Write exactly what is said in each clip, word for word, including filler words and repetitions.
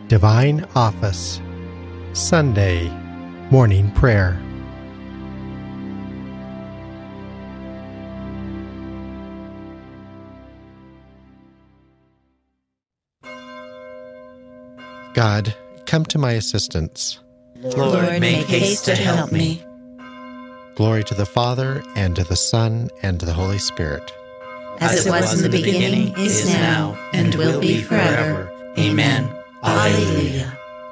Divine Office, Sunday Morning Prayer. God, come to my assistance. Lord, make haste to help me. Glory to the Father, and to the Son, and to the Holy Spirit. As it was in the beginning, is now, and will be forever. Amen. Alleluia.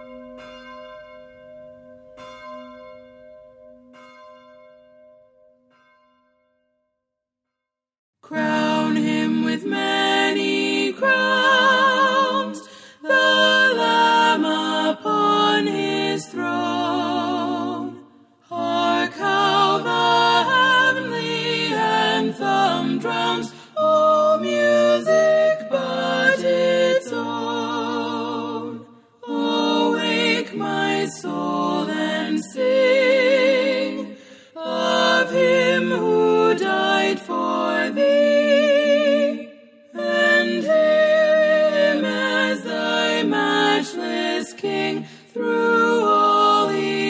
Crown him with many crowns, the Lamb upon his throne. Hark how the heavenly anthem drowns all music but its own. Awake, my soul, and sing of him who died for thee, and hail him as thy matchless King through all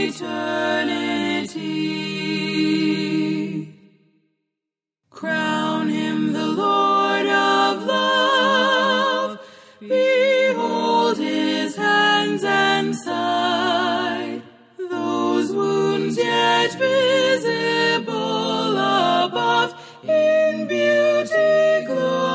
eternity. Crown him the Lord of love, behold his hands and side, those wounds yet visible above, in beauty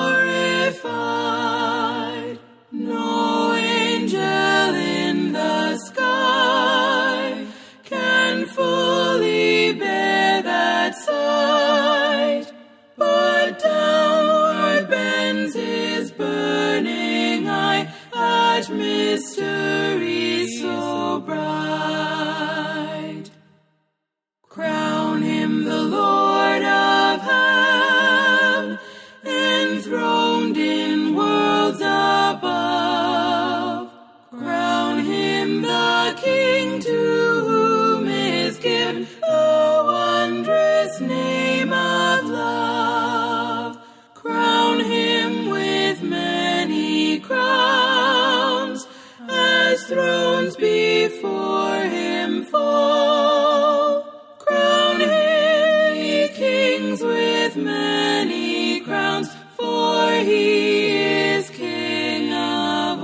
glorified. No angel in the sky can fully bear that sight, but downward bends his burning eye at mystery so bright. Crown him the Lord of heaven, enthroned in worlds above. Crown him the King to whom is given the wondrous name of love. Crown him with many crowns, as thrones before him fall. Crown him, ye kings, with many crowns, for he is King of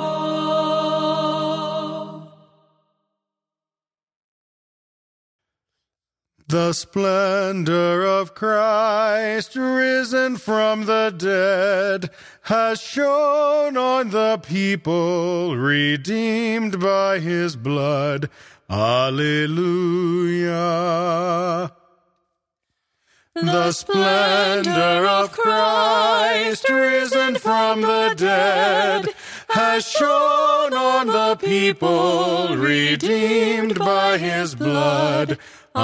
all. The splendor of Christ, risen from the dead, has shone on the people, redeemed by his blood. Alleluia. The splendor of Christ, risen from the dead, has shone on the people, redeemed by his blood.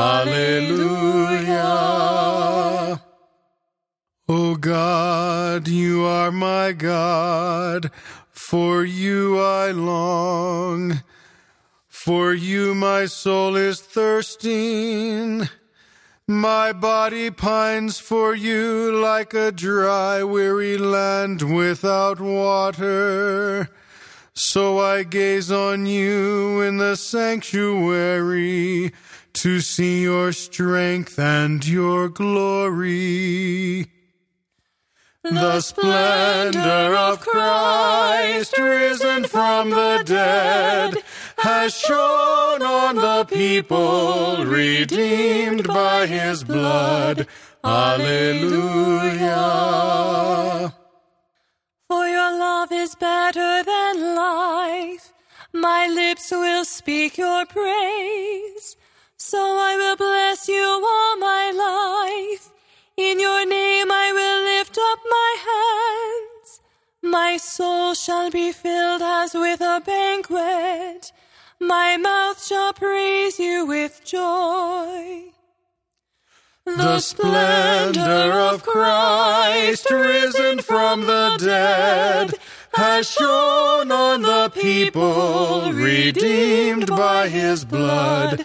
Alleluia. O God, you are my God, for you I long. For you my soul is thirsting. My body pines for you like a dry, weary land without water. So I gaze on you in the sanctuary, to see your strength and your glory. The splendor of Christ, risen from the dead, has shone on the people, redeemed by his blood. Alleluia. For your love is better than life, my lips will speak your praise. So I will bless you all my life. In your name I will lift up my hands. My soul shall be filled as with a banquet. My mouth shall praise you with joy. The splendor of Christ, risen from the dead, has shone on the people, redeemed by his blood.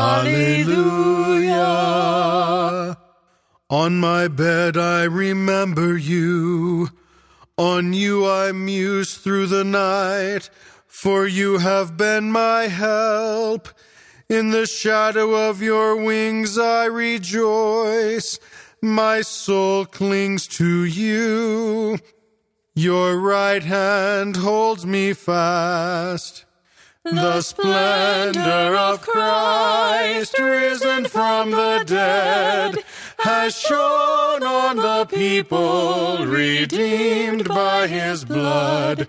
Alleluia. On my bed I remember you. On you I muse through the night. For you have been my help. In the shadow of your wings I rejoice. My soul clings to you. Your right hand holds me fast. The splendor of Christ, risen from the dead, has shone on the people, redeemed by his blood.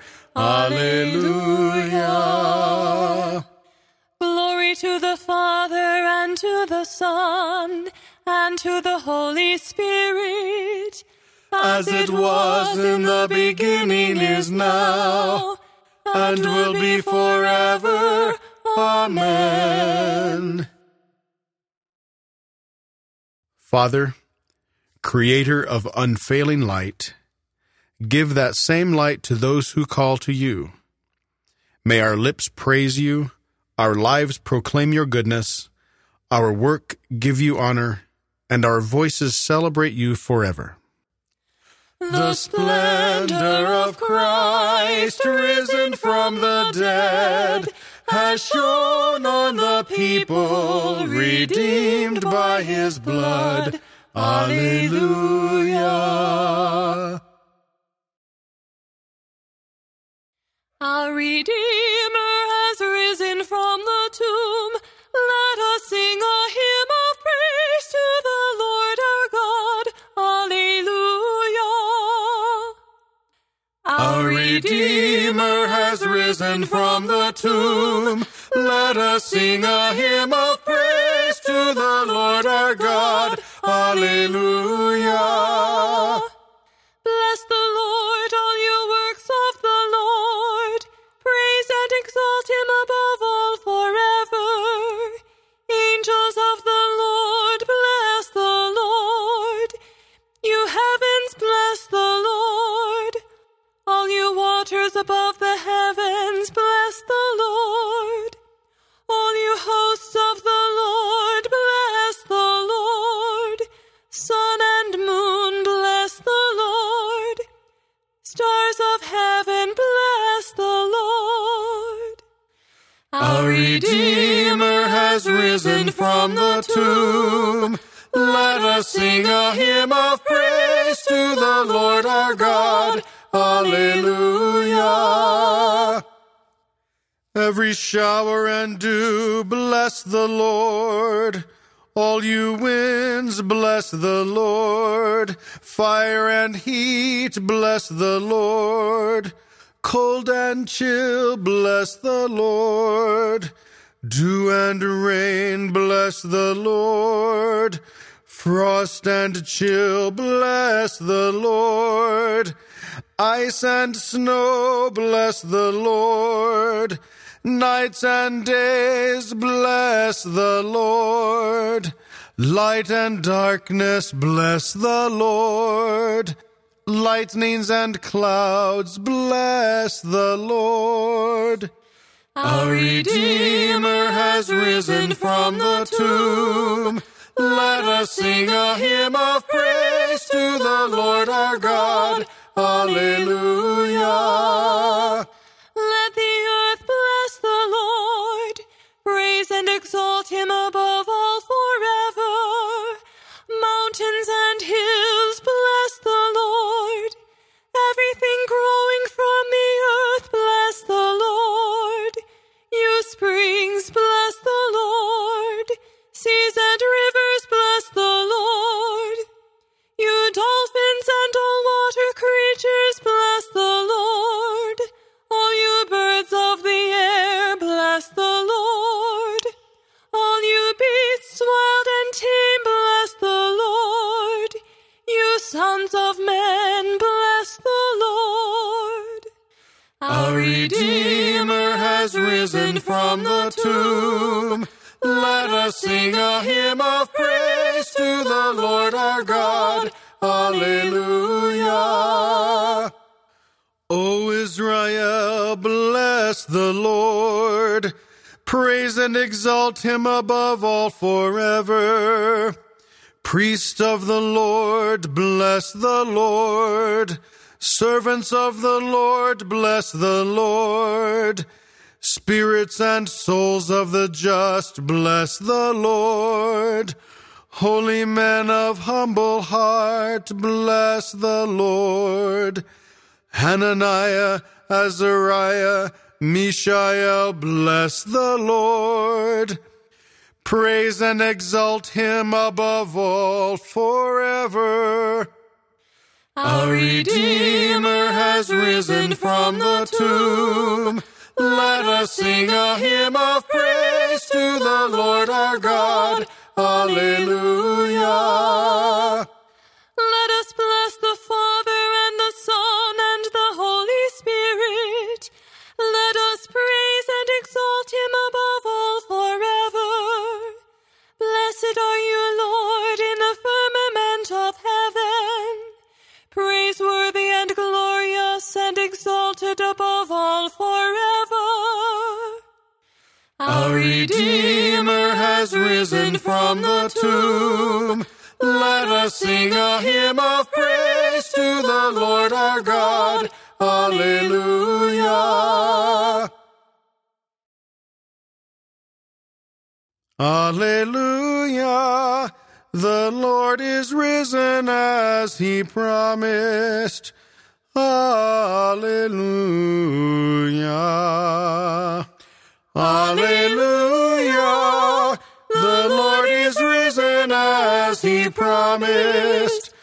Alleluia. Glory to the Father, and to the Son, and to the Holy Spirit, as it was in the beginning, is now, and will be forever. Amen. Father, creator of unfailing light, give that same light to those who call to you. May our lips praise you, our lives proclaim your goodness, our work give you honor, and our voices celebrate you forever. The splendor of Christ, risen from the dead, has shone on the people, redeemed by his blood. Alleluia. Our Redeemer has risen from the tomb. Let us sing a hymn of praise to the Lord our God. Alleluia. Our Redeemer has risen from the tomb. Let us sing a hymn of praise to the Lord our God. Alleluia. Bless the Lord, all you works of the Lord. Praise and exalt him above all forever. Angels of the Lord, bless the Lord. You heavens, bless the Lord. All you waters above the heavens, bless the Lord. All you hosts of the Lord, bless the Lord. Sun and moon, bless the Lord. Stars of heaven, bless the Lord. Our Redeemer has risen from the tomb. Let us sing a hymn of praise to the Lord our God. Alleluia. Every shower and dew, bless the Lord. All you winds, bless the Lord. Fire and heat, bless the Lord. Cold and chill, bless the Lord. Dew and rain, bless the Lord. Frost and chill, bless the Lord. Ice and snow, bless the Lord. Nights and days, bless the Lord. Light and darkness, bless the Lord. Lightnings and clouds, bless the Lord. Our Redeemer has risen from the tomb. Let us sing a hymn of praise to the Lord our God. Alleluia. Let the earth bless the Lord. Praise and exalt him above all forever. Mountains and hills, bless the Lord. Everything growing from the earth, bless the Lord. You springs, bless the Lord. Seas and rivers, bless the Lord. You dolphins and all water creatures, bless the Lord. All you birds of the air, bless the Lord. All you beasts, wild and tame, bless the Lord. You sons of men, bless the Lord. Our Redeemer has risen from the tomb. Let us sing a hymn of praise to the Lord our God. Alleluia. O Israel, bless the Lord. Praise and exalt him above all forever. Priest of the Lord, bless the Lord. Servants of the Lord, bless the Lord. Spirits and souls of the just, bless the Lord. Holy men of humble heart, bless the Lord. Hananiah, Azariah, Mishael, bless the Lord. Praise and exalt him above all forever. Our Redeemer has risen from the tomb. Let us sing a hymn of praise to the Lord our God. Alleluia. Let us bless the Father and the Son and the Holy Spirit. Let us praise and exalt him above all forever. Blessed are you, Lord, in the firmament of heaven, praiseworthy and glorious and exalted above all forever. Our Redeemer has risen from the tomb. Let us sing a hymn of praise to the Lord our God. Alleluia. Alleluia. The Lord is risen as he promised. Alleluia. Alleluia. The Lord is risen as he promised.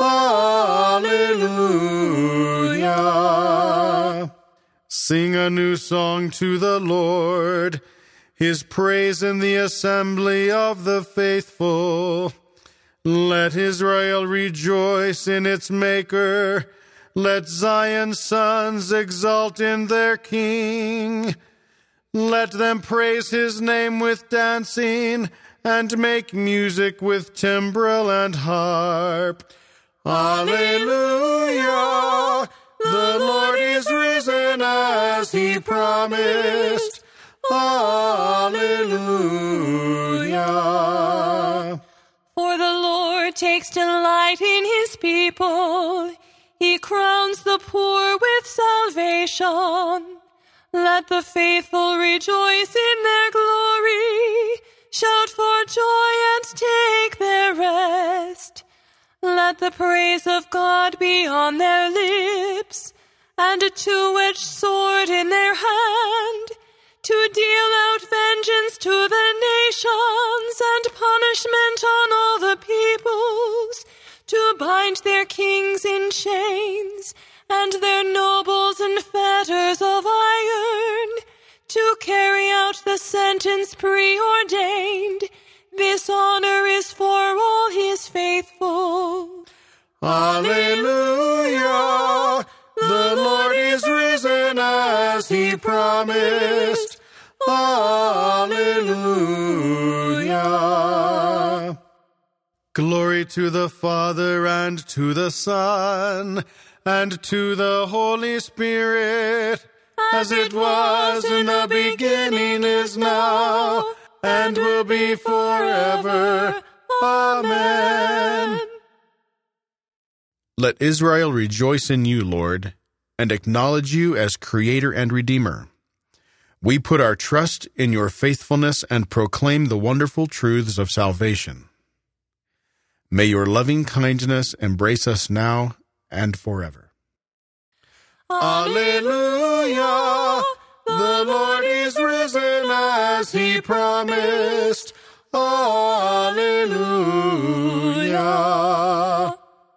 Alleluia. Sing a new song to the Lord, his praise in the assembly of the faithful. Let Israel rejoice in its Maker. Let Zion's sons exult in their King. Let them praise his name with dancing and make music with timbrel and harp. Alleluia! The Lord is risen as he promised. Alleluia! For the Lord takes delight in his people. He crowns the poor with salvation. Let the faithful rejoice in their glory. Shout for joy and take their rest. Let the praise of God be on their lips, and a two-edged sword in their hand, to deal out vengeance to the nations and punishment on all the peoples, to bind their kings in chains and their nobles in fetters of iron, to carry out the sentence preordained. This honor is for all his faithful. Alleluia! The Lord is risen as he promised. Alleluia! Glory to the Father and to the Son and to the Holy Spirit, as it was in the beginning, is now, and will be forever. Amen. Let Israel rejoice in you, Lord, and acknowledge you as Creator and Redeemer. We put our trust in your faithfulness and proclaim the wonderful truths of salvation. May your loving kindness embrace us now and forever. Alleluia! The Lord is risen as he promised. Alleluia!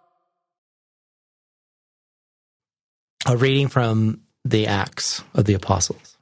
A reading from the Acts of the Apostles.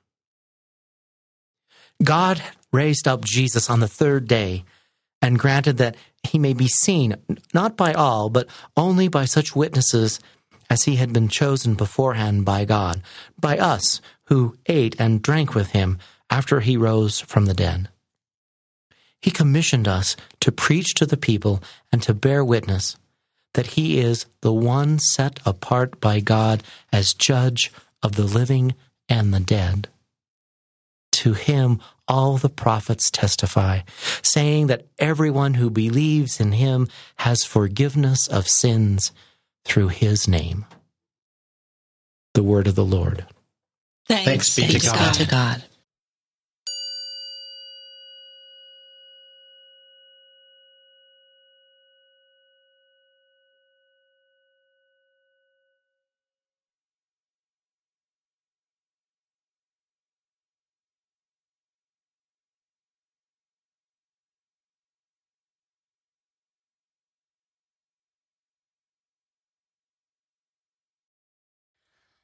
God raised up Jesus on the third day and granted that he may be seen, not by all, but only by such witnesses as he had been chosen beforehand by God, by us who ate and drank with him after he rose from the dead. He commissioned us to preach to the people and to bear witness that he is the one set apart by God as judge of the living and the dead. To him all the prophets testify, saying that everyone who believes in him has forgiveness of sins through his name. The word of the Lord. Thanks, Thanks be to God. to God.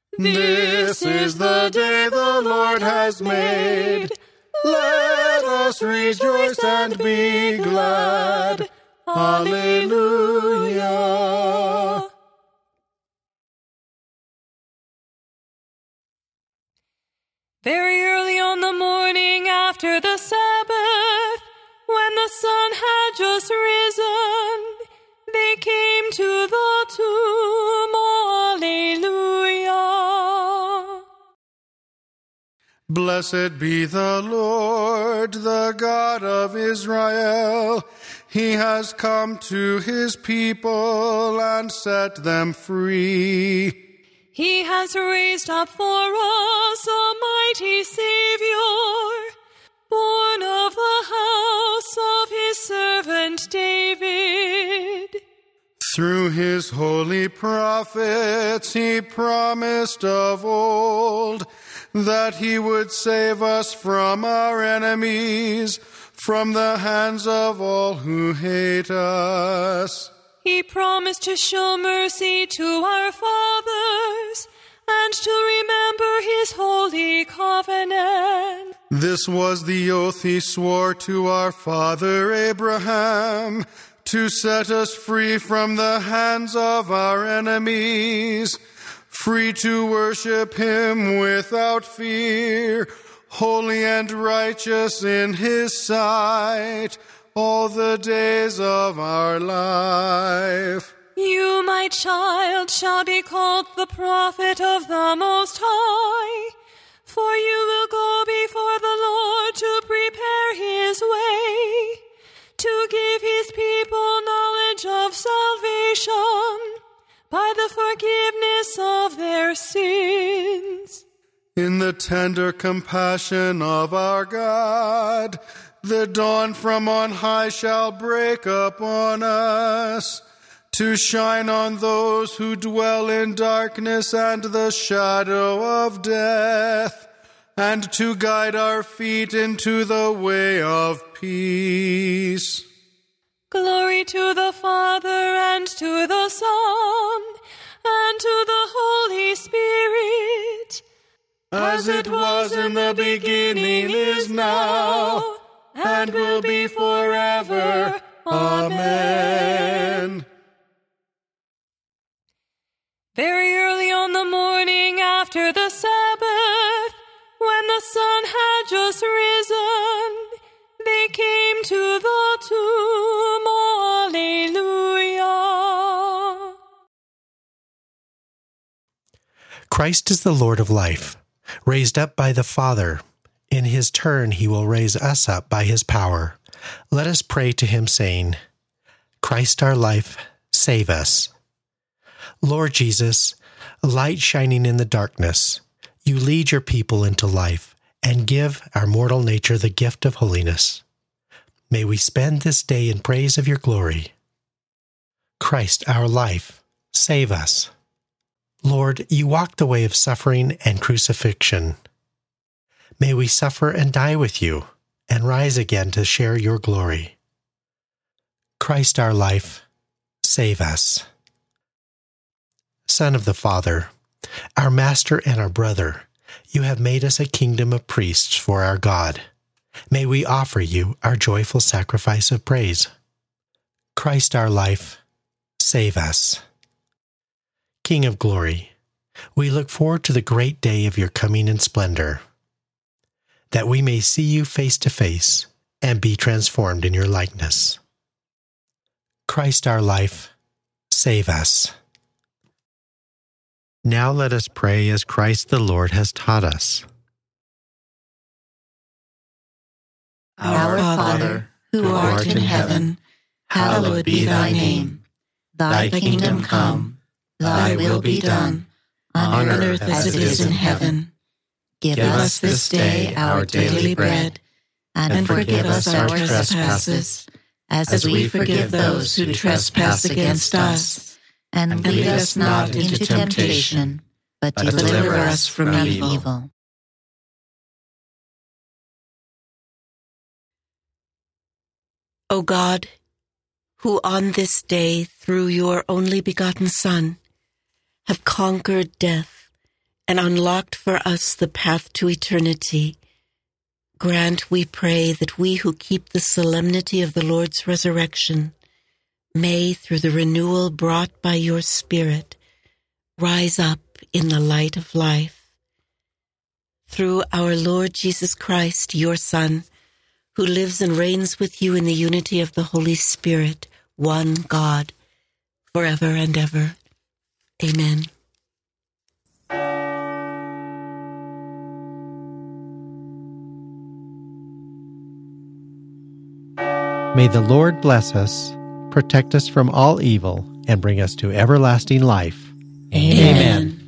This is the day the Lord has made. Let us rejoice and be glad. Alleluia. Very early on the morning after the Sabbath, when the sun had just risen, they came to the tomb. Alleluia. Blessed be the Lord, the God of Israel. He has come to his people and set them free. He has raised up for us a mighty Savior, born of the house of his servant David. Through his holy prophets he promised of old that he would save us from our enemies, from the hands of all who hate us. He promised to show mercy to our fathers and to remember his holy covenant. This was the oath he swore to our father Abraham, to set us free from the hands of our enemies, free to worship him without fear, holy and righteous in his sight, all the days of our life. You, my child, shall be called the prophet of the Most High, for you will go before the Lord to prepare his way, to give his people knowledge of salvation by the forgiveness of their sins. In the tender compassion of our God, the dawn from on high shall break upon us, to shine on those who dwell in darkness and the shadow of death, and to guide our feet into the way of peace. Glory to the Father, and to the Son, and to the Holy Spirit, as it was in the beginning, is now, and will be forever. Amen. Very early on the morning after the Sabbath, when the sun had just risen, they came to the tomb. Alleluia. Christ is the Lord of life, raised up by the Father. In his turn he will raise us up by his power. Let us pray to him, saying, Christ our life, save us. Lord Jesus, light shining in the darkness, you lead your people into life and give our mortal nature the gift of holiness. May we spend this day in praise of your glory. Christ our life, save us. Lord, you walked the way of suffering and crucifixion. May we suffer and die with you, and rise again to share your glory. Christ our life, save us. Son of the Father, our Master and our Brother, you have made us a kingdom of priests for our God. May we offer you our joyful sacrifice of praise. Christ our life, save us. King of glory, we look forward to the great day of your coming in splendor, that we may see you face to face and be transformed in your likeness. Christ our life, save us. Now let us pray as Christ the Lord has taught us. Our Father, who art in heaven, hallowed be thy name. Thy kingdom come, thy will be done, on earth as it is in heaven. Give us this day our daily bread, and forgive us our trespasses, as we forgive those who trespass against us. And lead us not into temptation, but deliver us from evil. O God, who on this day, through your only begotten Son, have conquered death and unlocked for us the path to eternity, grant, we pray, that we who keep the solemnity of the Lord's resurrection may, through the renewal brought by your Spirit, rise up in the light of life. Through our Lord Jesus Christ, your Son, who lives and reigns with you in the unity of the Holy Spirit, one God, forever and ever. Amen. May the Lord bless us, protect us from all evil, and bring us to everlasting life. Amen. Amen.